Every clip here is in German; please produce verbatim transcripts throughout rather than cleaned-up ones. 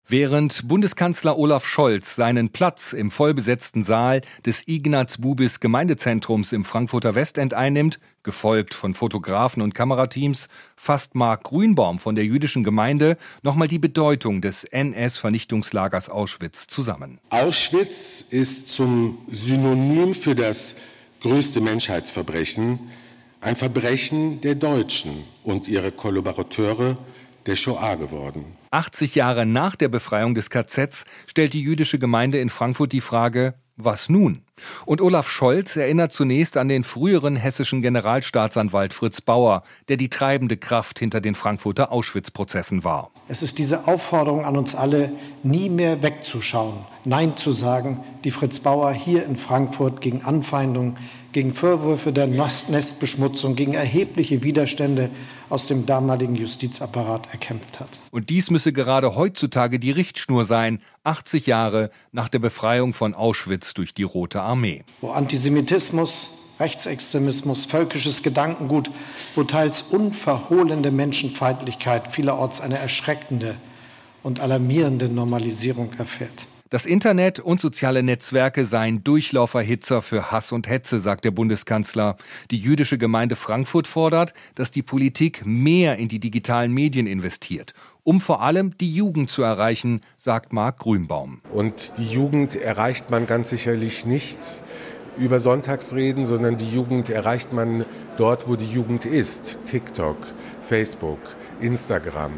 Während Bundeskanzler Olaf Scholz seinen Platz im vollbesetzten Saal des Ignaz-Bubis-Gemeindezentrums im Frankfurter Westend einnimmt, gefolgt von Fotografen und Kamerateams, fasst Marc Grünbaum von der jüdischen Gemeinde nochmal die Bedeutung des N S-Vernichtungslagers Auschwitz zusammen. Auschwitz ist zum Synonym für das größte Menschheitsverbrechen, ein Verbrechen der Deutschen und ihre Kollaborateure der Shoah geworden. achtzig Jahre nach der Befreiung des K Zs stellt die jüdische Gemeinde in Frankfurt die Frage, was nun? Und Olaf Scholz erinnert zunächst an den früheren hessischen Generalstaatsanwalt Fritz Bauer, der die treibende Kraft hinter den Frankfurter Auschwitz-Prozessen war. Es ist diese Aufforderung an uns alle, nie mehr wegzuschauen, Nein zu sagen, die Fritz Bauer hier in Frankfurt gegen Anfeindungen, gegen Vorwürfe der Nestbeschmutzung, gegen erhebliche Widerstände aus dem damaligen Justizapparat erkämpft hat. Und dies müsse gerade heutzutage die Richtschnur sein, achtzig Jahre nach der Befreiung von Auschwitz durch die Rote Armee. Wo Antisemitismus, Rechtsextremismus, völkisches Gedankengut, wo teils unverhohlene Menschenfeindlichkeit vielerorts eine erschreckende und alarmierende Normalisierung erfährt. Das Internet und soziale Netzwerke seien Durchlauferhitzer für Hass und Hetze, sagt der Bundeskanzler. Die jüdische Gemeinde Frankfurt fordert, dass die Politik mehr in die digitalen Medien investiert, um vor allem die Jugend zu erreichen, sagt Marc Grünbaum. Und die Jugend erreicht man ganz sicherlich nicht über Sonntagsreden, sondern die Jugend erreicht man dort, wo die Jugend ist. TikTok, Facebook, Instagram.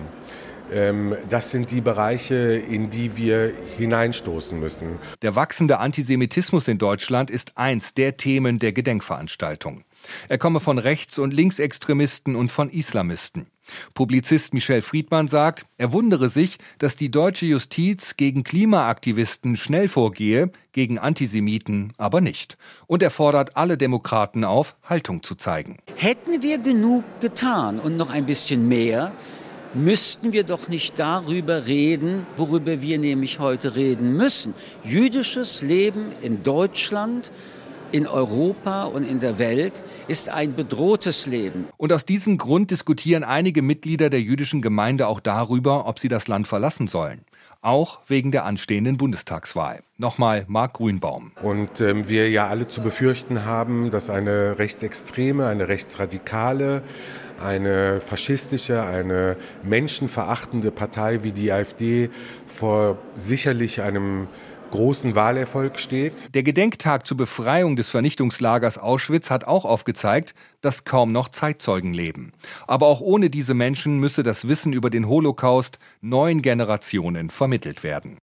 Das sind die Bereiche, in die wir hineinstoßen müssen. Der wachsende Antisemitismus in Deutschland ist eins der Themen der Gedenkveranstaltung. Er komme von Rechts- und Linksextremisten und von Islamisten. Publizist Michel Friedmann sagt, er wundere sich, dass die deutsche Justiz gegen Klimaaktivisten schnell vorgehe, gegen Antisemiten aber nicht. Und er fordert alle Demokraten auf, Haltung zu zeigen. Hätten wir genug getan und noch ein bisschen mehr, müssten wir doch nicht darüber reden, worüber wir nämlich heute reden müssen. Jüdisches Leben in Deutschland, in Europa und in der Welt ist ein bedrohtes Leben. Und aus diesem Grund diskutieren einige Mitglieder der jüdischen Gemeinde auch darüber, ob sie das Land verlassen sollen. Auch wegen der anstehenden Bundestagswahl. Nochmal Marc Grünbaum. Und ähm, wir ja alle zu befürchten haben, dass eine rechtsextreme, eine rechtsradikale, eine faschistische, eine menschenverachtende Partei wie die AfD vor sicherlich einem großen Wahlerfolg steht. Der Gedenktag zur Befreiung des Vernichtungslagers Auschwitz hat auch aufgezeigt, dass kaum noch Zeitzeugen leben. Aber auch ohne diese Menschen müsse das Wissen über den Holocaust neuen Generationen vermittelt werden.